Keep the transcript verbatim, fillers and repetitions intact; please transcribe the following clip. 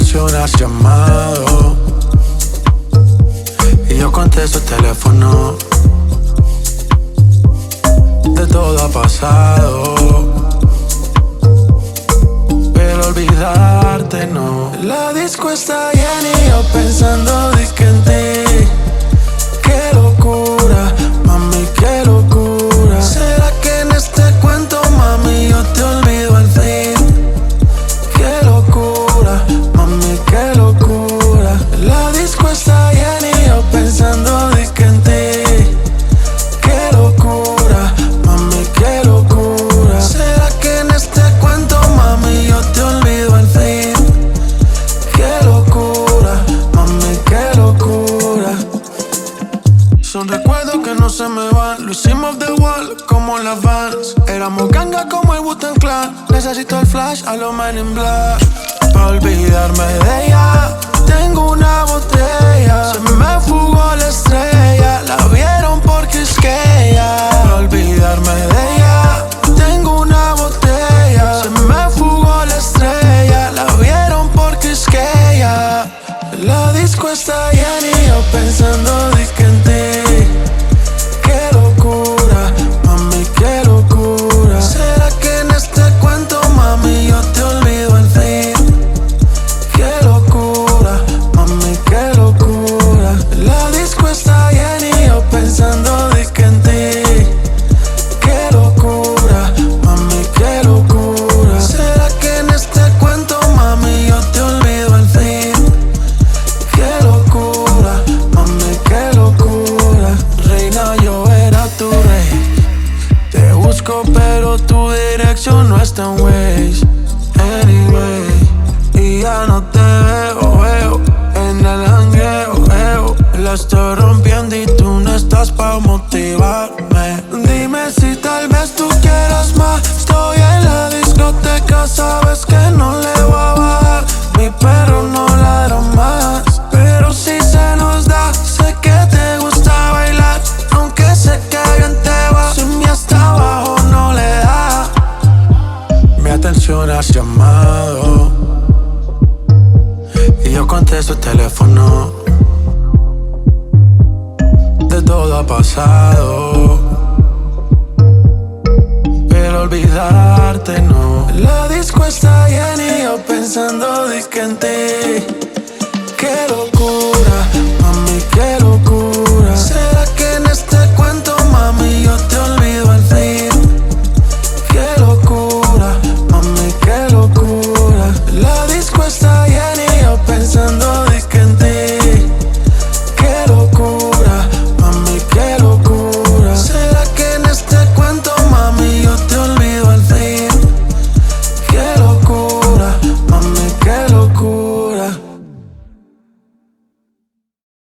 atención, has llamado y yo contesto el teléfono. De todo ha pasado, pero olvidarte no. La disco está llena y yo pensando de que en ti. Qué locura, mami, qué locura. ¿Será que en este cuento, mami, yo te olvido al fin? Qué locura, mami, qué locura. La disco está llena y yo pensando de que en ti. Qué locura, mami, qué locura. ¿Será que en este cuento, mami, yo te olvido al fin? Qué locura, mami, qué locura. Son recuerdos que no se me van. Lo hicimos de wall como las Vans. Éramos ganga como el Wu-Tang Clan. Necesito el flash a los Men in Black. Pa' olvidarme de ella, tengo una botella. Se me fugó la estrella, la vieron porque es que ella. Pa' olvidarme de ella, tengo una botella. Se me fugó la estrella, la vieron porque es que ella. La disco está llena y yo pensando de que en ti. Qué locura, mami, qué locura. ¿Será que en este cuento, mami, yo te olvido al fin? Qué locura, mami, qué locura. La disco está llena y yo pensando de que en ti. Qué locura, mami, qué locura. ¿Será que en este cuento, mami, yo te olvido al fin? Qué locura, mami, qué locura. Reina, yo era tu rey. Te busco pero tu dirección no está en Waze. Anyway, y ya no te veo, veo en el jangueo, veo. La estoy rompiendo y tú no estás pa' motivarme. Dime si tal vez tú quieras más. Estoy en la discoteca, sabes que no le voy a bajar. Mi perro no ladra más, pero si se nos da. Sé que te gusta bailar, aunque sé que bien te va. Si mi hasta abajo no le da. Mi atención has llamado y yo contesto el teléfono. De todo ha pasado, pero olvidarte no. La disco está llena y yo pensando de que en ti. Qué locura, mami, qué locura. ¿Será que en este cuento, mami, yo te olvido al fin? Qué locura, mami, qué locura. La disco está llena y yo pensando